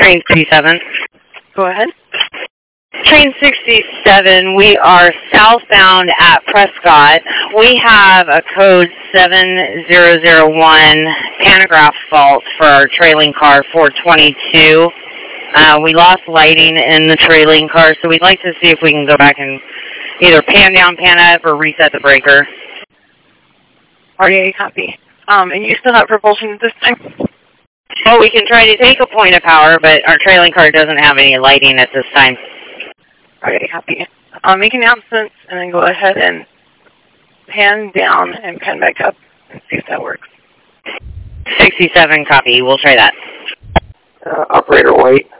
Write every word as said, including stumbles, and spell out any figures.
Train sixty-seven. Go ahead. Train sixty-seven, we are southbound at Prescott. We have a code seven zero zero one pantograph fault for our trailing car four twenty-two. Uh, we lost lighting in the trailing car, so we'd like to see if we can go back and either pan down, pan up, or reset the breaker. R D A, copy. Um, and you still have propulsion at this time? Well, we can try to take a point of power, but our trailing car doesn't have any lighting at this time. R D A, copy. I'll make announcements and then go ahead and pan down and pan back up and see if that works. sixty-seven, copy. We'll try that. Uh, Operator White.